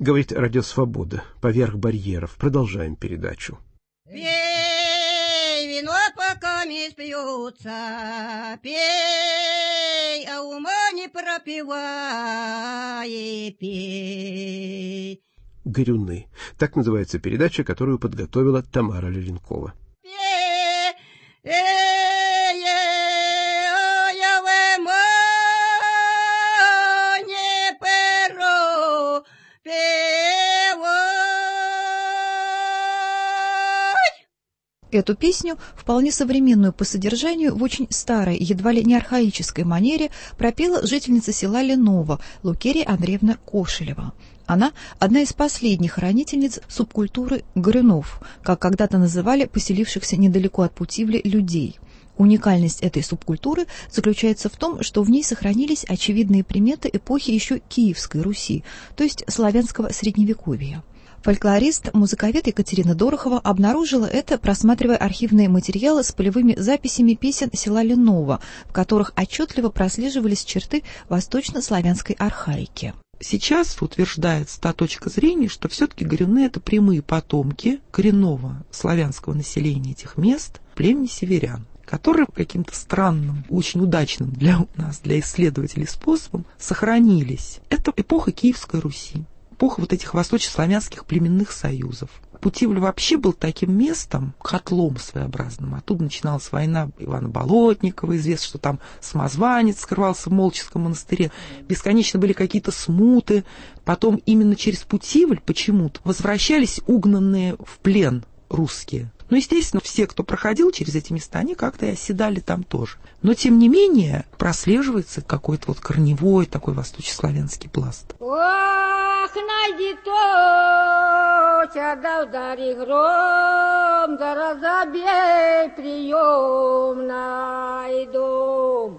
Говорит Радио Свобода. Поверх барьеров. Продолжаем передачу. Пей, вино пока не спьется, пей, а ума не пропивай, пей. «Горюны». Так называется передача, которую подготовила Тамара Леренкова. Эту песню, вполне современную по содержанию, в очень старой, едва ли не архаической манере, пропела жительница села Леново Лукерия Андреевна Кошелева. Она одна из последних хранительниц субкультуры горюнов, как когда-то называли поселившихся недалеко от Путивля людей. Уникальность этой субкультуры заключается в том, что в ней сохранились очевидные приметы эпохи еще Киевской Руси, то есть славянского средневековья. Фольклорист, музыковед Екатерина Дорохова обнаружила это, просматривая архивные материалы с полевыми записями песен села Леново, в которых отчетливо прослеживались черты восточнославянской архаики. Сейчас утверждается та точка зрения, что все-таки горюны – это прямые потомки коренного славянского населения этих мест, племени северян, которые каким-то странным, очень удачным для нас, для исследователей способом сохранились. Это эпоха Киевской Руси. Эпоха вот этих восточнославянских племенных союзов. Путивль вообще был таким местом, котлом своеобразным. Оттуда начиналась война Ивана Болотникова. Известно, что там самозванец скрывался в Молческом монастыре. Бесконечно были какие-то смуты. Потом именно через Путивль почему-то возвращались угнанные в плен русские. Ну, естественно, все, кто проходил через эти места, они как-то и оседали там тоже. Но, тем не менее, прослеживается какой-то вот корневой такой восточнославянский пласт. Ох, найди точа, да удари гром, да разобей прием найду.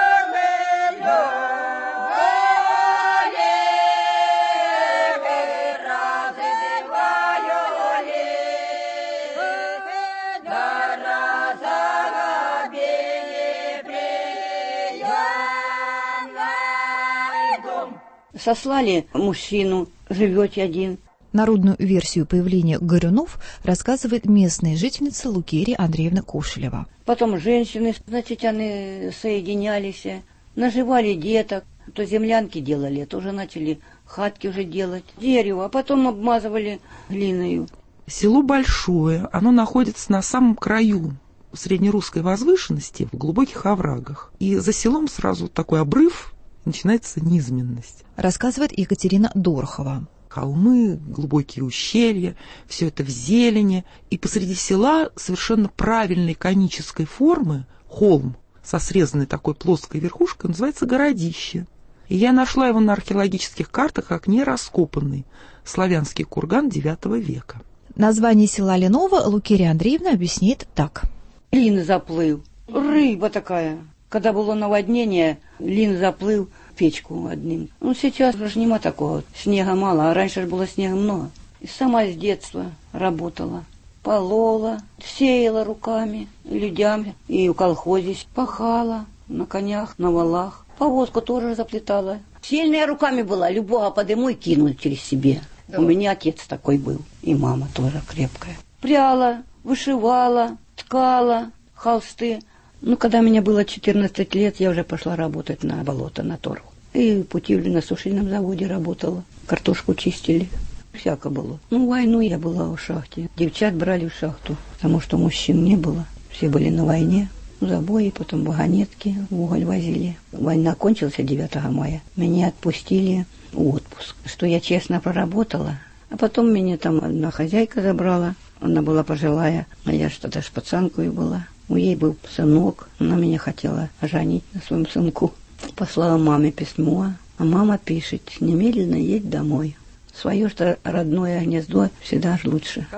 Сослали мужчину, живете один. Народную версию появления горюнов рассказывает местная жительница Лукерия Андреевна Кошелева. Потом женщины, значит, они соединялись, наживали деток, то землянки делали, то уже начали хатки уже делать, дерево, а потом обмазывали глиною. Село большое, оно находится на самом краю среднерусской возвышенности, в глубоких оврагах. И за селом сразу такой обрыв, начинается низменность. Рассказывает Екатерина Дорохова. Холмы, глубокие ущелья, все это в зелени. И посреди села совершенно правильной конической формы холм со срезанной такой плоской верхушкой называется Городище. И я нашла его на археологических картах как нераскопанный славянский курган IX века. Название села Леново Лукерия Андреевна объясняет так. Лин заплыл, рыба такая. Когда было наводнение, лин заплыл в печку одним. Ну, сейчас уже нема такого. Снега мало, а раньше же было снега много. И сама с детства работала. Полола, сеяла руками людям. И в колхозе пахала на конях, на валах. Повозку тоже заплетала. Сильная руками была, любого подыму и кинул через себе. Да. У меня отец такой был. И мама тоже крепкая. Пряла, вышивала, ткала холсты. Ну, когда мне было 14 лет, я уже пошла работать на болото, на торг. И в Путивле на сушильном заводе работала. Картошку чистили. Всяко было. Ну, в войну я была в шахте. Девчат брали в шахту, потому что мужчин не было. Все были на войне. Забои, потом вагонетки в уголь возили. Война кончилась 9 мая. Меня отпустили в отпуск. Что я честно проработала. А потом меня там одна хозяйка забрала. Она была пожилая. А я что-то ж пацанкой была. У ей был сынок, она меня хотела оженить на своем сынку. Послала маме письмо, а мама пишет: немедленно едь домой. Свое что родное гнездо всегда ж лучше.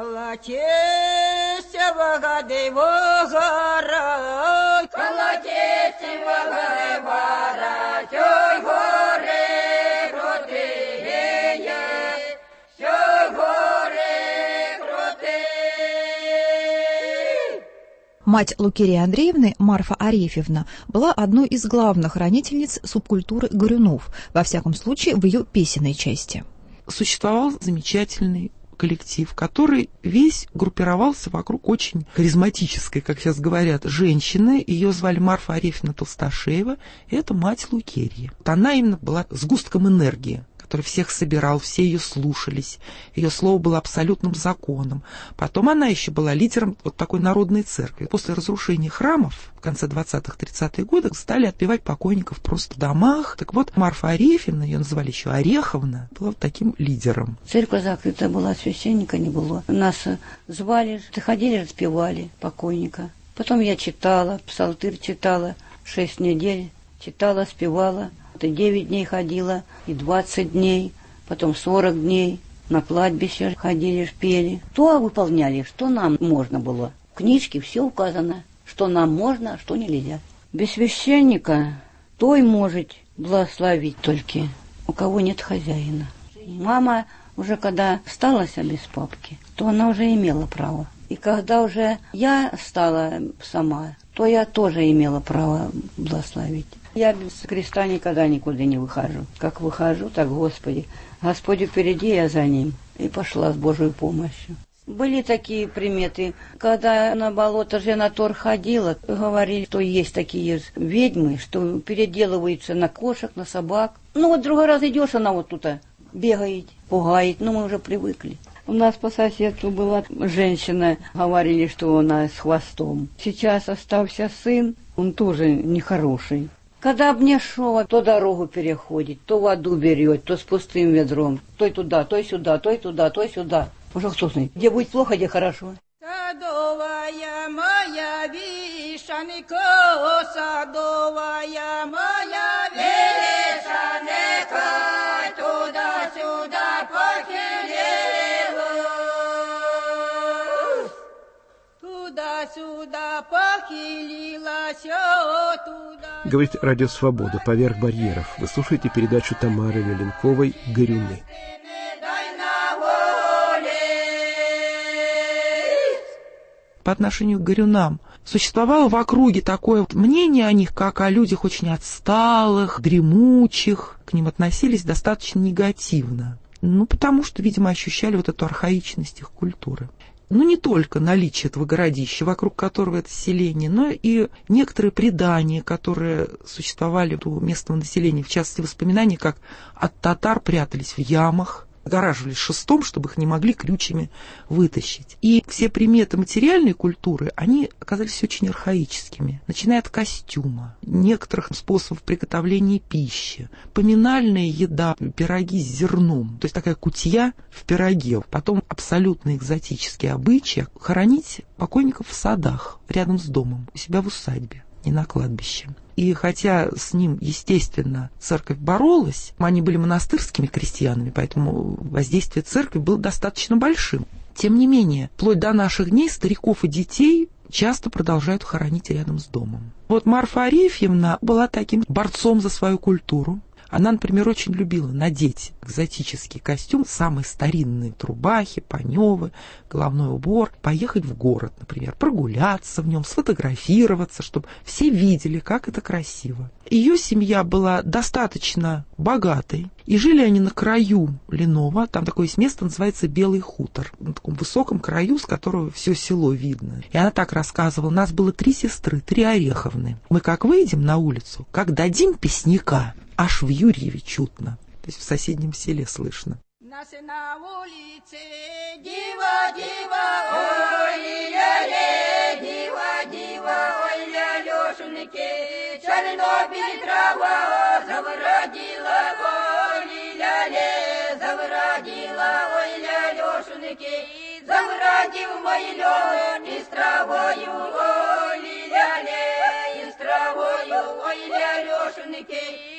Мать Лукерии Андреевны, Марфа Арефьевна, была одной из главных хранительниц субкультуры горюнов, во всяком случае в ее песенной части. существовал замечательный коллектив, который весь группировался вокруг очень харизматической, как сейчас говорят, женщины. Ее звали Марфа Арефьевна Толстошеева, и это мать Лукерьи. Она именно была сгустком энергии, который всех собирал, все ее слушались. Ее слово было абсолютным законом. Потом она еще была лидером вот такой народной церкви. После разрушения храмов в конце 20-30-х годов стали отпевать покойников просто в домах. Так вот, Марфа Арефьевна, ее называли еще Ореховна, была вот таким лидером. Церковь закрыта была, священника не было. Нас звали, ходили, распевали покойника. Потом я читала, псалтырь читала, 6 недель читала, спевала. 9 дней ходила, и 20 дней, потом 40 дней. На кладбище ходили, пели. То выполняли, что нам можно было. В книжке все указано, что нам можно, а что нельзя. Без священника той может благословить только, у кого нет хозяина. Мама уже когда осталась без папки, то она уже имела право. И когда уже я стала сама, то я тоже имела право благословить. Я без креста никогда никуда не выхожу. Как выхожу, так Господи. Господь впереди, я за ним. И пошла с Божьей помощью. Были такие приметы. Когда на болото Женатор ходила, говорили, что есть такие ведьмы, что переделываются на кошек, на собак. Ну вот другой раз идешь, она вот тут бегает, пугает. Ну мы уже привыкли. У нас по соседству была женщина, говорили, что она с хвостом. Сейчас остался сын, он тоже нехороший. Когда б не шел, то дорогу переходит, то воду берет, то с пустым ведром, то туда, то сюда, то туда, то сюда. Уже кто знает, где будет плохо, где хорошо. Садовая моя вишенка, садовая моя вишенка, туда-сюда похилилась, туда-сюда похилилась, туда... Говорит Радио Свобода, «Поверх барьеров». Вы слушаете передачу Тамары Леленковой «Горюны». По отношению к горюнам существовало в округе такое мнение о них, как о людях очень отсталых, дремучих. К ним относились достаточно негативно. Ну, потому что, видимо, ощущали вот эту архаичность их культуры. Ну, не только наличие этого городища, вокруг которого это селение, но и некоторые предания, которые существовали у местного населения, в частности, воспоминания, как от татар прятались в ямах, огораживались шестом, чтобы их не могли крючьями вытащить. И все приметы материальной культуры, они оказались очень архаическими, начиная от костюма, некоторых способов приготовления пищи, поминальная еда, пироги с зерном, то есть такая кутья в пироге. Потом абсолютно экзотические обычаи хоронить покойников в садах, рядом с домом, у себя в усадьбе, не на кладбище. И хотя с ним, естественно, церковь боролась, они были монастырскими крестьянами, поэтому воздействие церкви было достаточно большим. Тем не менее, вплоть до наших дней стариков и детей часто продолжают хоронить рядом с домом. Вот Марфа Арефьевна была таким борцом за свою культуру. Она, например, очень любила надеть экзотический костюм, самые старинные рубахи, паневы, головной убор, поехать в город, например, прогуляться в нем, сфотографироваться, чтобы все видели, как это красиво. Ее семья была достаточно богатой, и жили они на краю Ленова, там такое есть место, называется Белый хутор, на таком высоком краю, с которого все село видно. И она так рассказывала, у нас было 3 сестры, 3 Ореховны. Мы как выйдем на улицу, как дадим песняка, аж в Юрьеве чутно, то есть в соседнем селе слышно. Нас на улице дива, дива, ой, ля-ле, дива, дива, ой, ля-лешеньки, Чернобыль трава завородила, ой, ля-ле, завородила, ой, ля-лешеньки, завородил мой лен и с травою, ой, ля-ле, и с травою, ой, ля-лешеньки.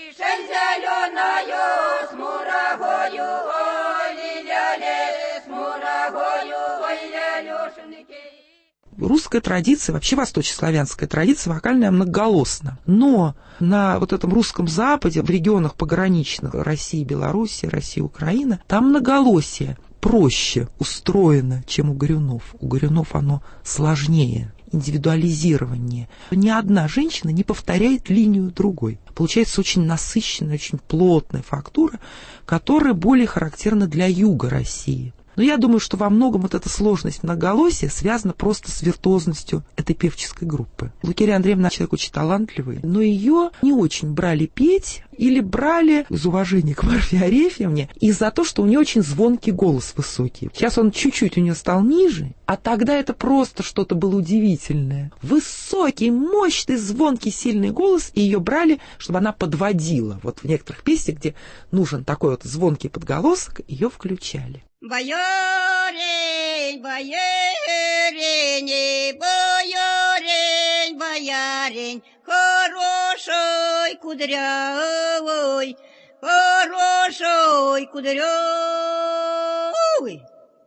Зеленою с мурагою, ой, ля-ле, с мурагою, ой, ля-лешеньки. Русская традиция, вообще восточнославянская традиция вокальная многоголосна. Но на вот этом русском Западе, в регионах пограничных России, Белоруссии, России, Украина, там многоголосие проще устроено, чем у горюнов. У горюнов оно сложнее. индивидуализированнее. Ни одна женщина не повторяет линию другой. Получается очень насыщенная, очень плотная фактура, которая более характерна для юга России. Но я думаю, что во многом вот эта сложность многоголосия связана просто с виртуозностью этой певческой группы. Лукерья Андреевна человек очень талантливый, но ее не очень брали петь или брали из уважения к Марфе Арефьевне из-за того, что у нее очень звонкий голос высокий. Сейчас он чуть-чуть у нее стал ниже, а тогда это просто что-то было удивительное. Высокий, мощный, звонкий, сильный голос, и ее брали, чтобы она подводила. Вот в некоторых песнях, где нужен такой вот звонкий подголосок, ее включали. Боярин, боярине, боярин, боярин, хороший кудрявый, хороший кудрявый,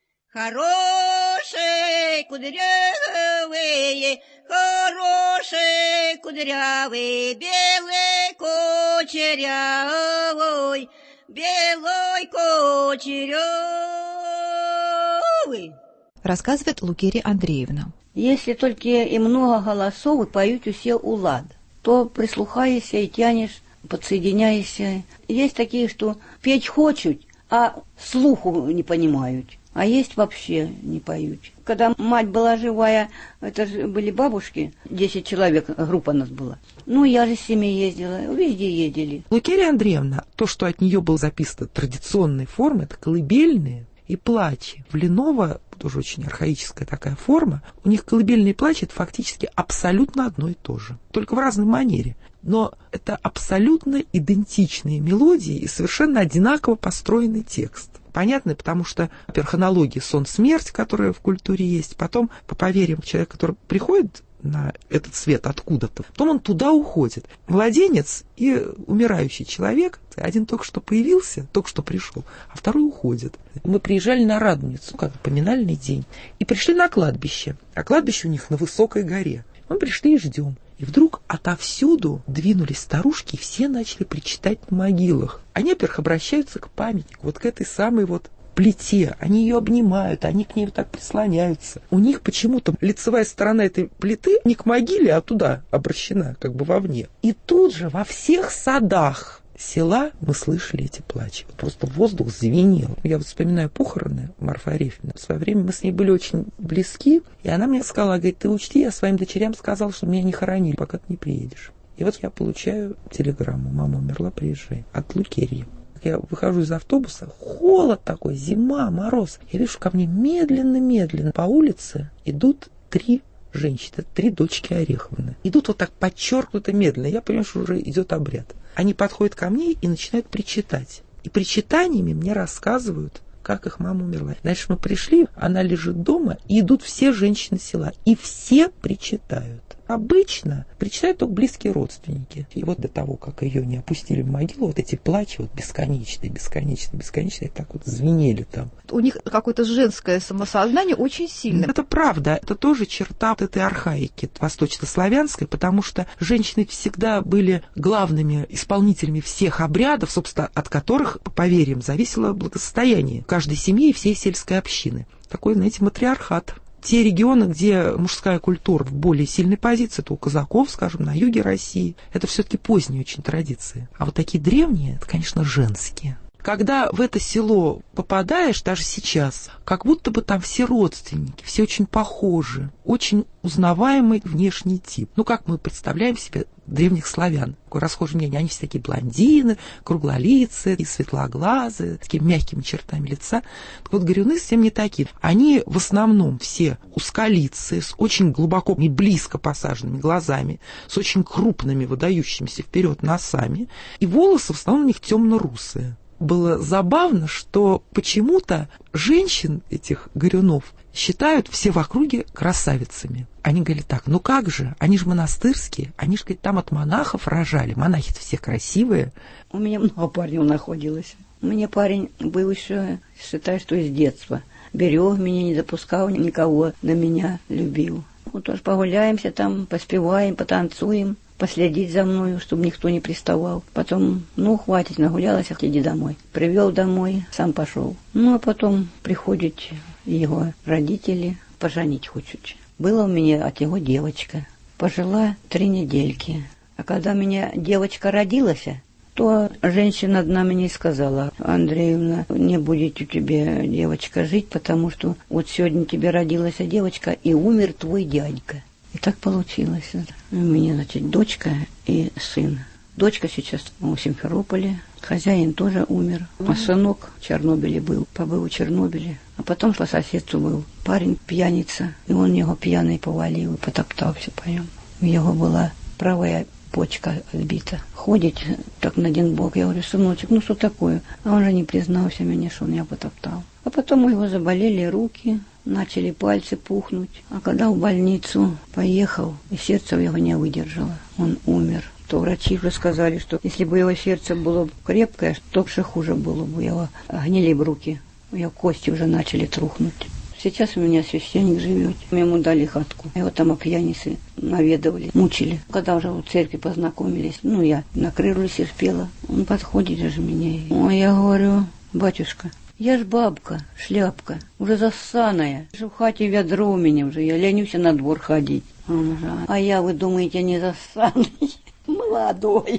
хороший кудрявый, хороший кудрявый, белый кучерявый, белой кучерявый. Рассказывает Лукерья Андреевна. Если только и много голосов, и поют все улад, то прислухаешься и тянешь, подсоединяешься. Есть такие, что петь хочут, а слуху не понимают. А есть вообще не поют. Когда мать была живая, это же были бабушки, 10 человек, группа у нас была. Ну, я же с ними ездила, везде ездили. Лукерья Андреевна, то, что от нее было записано традиционной формы, это колыбельные и плачи. В Леново, тоже очень архаическая такая форма, у них колыбельные и плачи — это фактически абсолютно одно и то же, только в разной манере. Но это абсолютно идентичные мелодии и совершенно одинаково построенный текст. Понятно, потому что, во-первых, аналогии сон-смерть, которая в культуре есть, потом, по поверьям человека, который приходит на этот свет откуда-то, потом он туда уходит. Младенец и умирающий человек, один только что появился, только что пришел, а второй уходит. Мы приезжали на Радоницу, как поминальный день, и пришли на кладбище. А кладбище у них на высокой горе. Мы пришли и ждем. И вдруг отовсюду двинулись старушки, и все начали причитать на могилах. Они, во-первых, обращаются к памятнику, вот к этой самой вот плите. Они ее обнимают, они к ней вот так прислоняются. У них почему-то лицевая сторона этой плиты не к могиле, а туда обращена, как бы вовне. И тут же во всех садах села мы слышали эти плачи. Просто воздух звенел. Я вот вспоминаю похороны Марфы Арефьевны. В свое время мы с ней были очень близки, и она мне сказала, говорит, ты учти, я своим дочерям сказала, что меня не хоронили, пока ты не приедешь. И вот я получаю телеграмму, мама умерла, приезжай, от Лукерьи. Я выхожу из автобуса, холод такой, зима, мороз. Я вижу, ко мне медленно-медленно по улице идут 3 женщины, 3 дочки Ореховны. Идут вот так подчеркнуто медленно. Я понимаю, что уже идет обряд. Они подходят ко мне и начинают причитать. И причитаниями мне рассказывают, как их мама умерла. Дальше мы пришли, она лежит дома, и идут все женщины села. И все причитают. Обычно причитают только близкие родственники. И вот до того, как ее не опустили в могилу, вот эти плачи вот бесконечные, так вот звенели там. У них какое-то женское самосознание очень сильное. Это правда. Это тоже черта вот этой архаики восточнославянской, потому что женщины всегда были главными исполнителями всех обрядов, собственно, от которых, по поверьям, зависело благосостояние каждой семьи и всей сельской общины. Такой, знаете, матриархат. Те регионы, где мужская культура в более сильной позиции, это у казаков, скажем, на юге России, это все-таки поздние очень традиции. А вот такие древние, это, конечно, женские. Когда в это село попадаешь, даже сейчас, как будто бы там все родственники, все очень похожи, очень узнаваемый внешний тип. Ну, как мы представляем себе древних славян. Такое расхожее мнение. Они все такие блондины, круглолицые, и светлоглазые, с такими мягкими чертами лица. Так вот, горюны совсем не такие. Они в основном все узколицые, с очень глубоко и близко посаженными глазами, с очень крупными, выдающимися вперед носами. И волосы в основном у них темно-русые. Было забавно, что почему-то женщин этих горюнов считают все в округе красавицами. Они говорили так, ну как же, они же монастырские, они же, говорит, там от монахов рожали, монахи-то все красивые. У меня много парней находилось. У меня парень был еще, считаю, что из детства. Берег меня, не допускал никого, на меня любил. Вот тоже погуляемся там, поспеваем, потанцуем. Последить за мною, чтобы никто не приставал. Потом, ну, хватит, нагулялась, иди домой. Привел домой, сам пошел. Ну, а потом приходят его родители, поженить хочут. Была у меня от него девочка. Пожила 3 недельки. А когда у меня девочка родилась, то женщина одна мне сказала: Андреевна, не будет у тебя девочка жить, потому что вот сегодня тебе родилась девочка, и умер твой дядька. И так получилось. У меня, значит, дочка и сын. Дочка сейчас в Симферополе, хозяин тоже умер, а сынок в Чернобыле побыл в Чернобыле. А потом по соседству был парень пьяница, и он его пьяный повалил и потоптался по нему. У него была правая почка отбита. Ходит так на один бок. Я говорю: сыночек, ну что такое? А он же не признался мне, что он меня потоптал. А потом у него заболели руки, начали пальцы пухнуть. А когда в больницу поехал, и сердце его не выдержало, он умер. То врачи уже сказали, что если бы его сердце было крепкое, то все хуже было бы. Его гнили бы руки, его кости уже начали трухнуть. Сейчас у меня священник живет. Ему дали хатку. Его там пьяницы наведывали, мучили. Когда уже в церкви познакомились, я на крыльце терпела. Он подходит же мне. Ой, я говорю: батюшка, я ж бабка, шляпка, уже зассаная. В хате ведро у меня уже, я ленюсь на двор ходить. Он уже: а я, вы думаете, не зассаный? Молодой,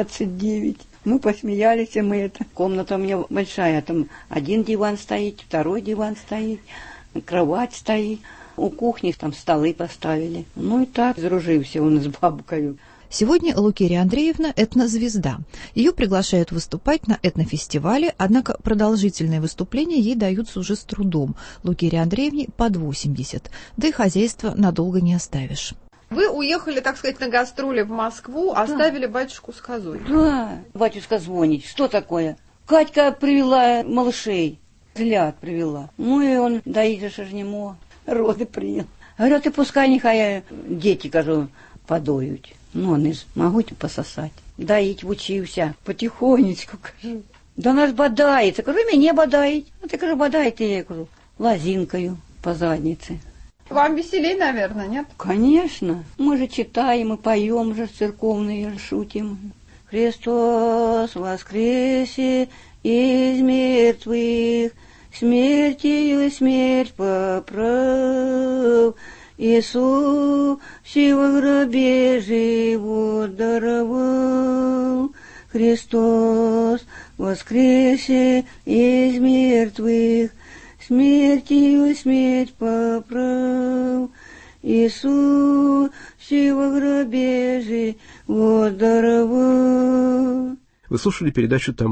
29. Мы посмеялись, Комната у меня большая, там один диван стоит, второй диван стоит, кровать стоит. У кухни там столы поставили. И так сдружился он с бабкой. Сегодня Лукерия Андреевна – этнозвезда. Ее приглашают выступать на этнофестивале, однако продолжительные выступления ей даются уже с трудом. Лукерии Андреевне под 80, да и хозяйство надолго не оставишь. Вы уехали, так сказать, на гастроли в Москву, оставили батюшку с козой. Да, батюшка звонит. Что такое? Катька привела малышей. Взгляд привела. И он доить же не мог. Роды принял. Говорю: ты пускай нехай дети, кажу, подоют. Он могу пососать. Доить учился. Потихонечку, кажу. Да нас бодається. Кажу: меня бодаить. Ты, кажу, бодаете, я кажу, лозинкою по заднице. Вам веселей, наверное, нет? Конечно. Мы же читаем и поем же церковные, шутим. Христос воскресе из мертвых, смертью смерть поправ. Иисус во гробе живот даровал. Христос воскресе из мертвых, смертью смерть поправ. Иисус во гробе живот даровал. Вы слушали передачу «Тамара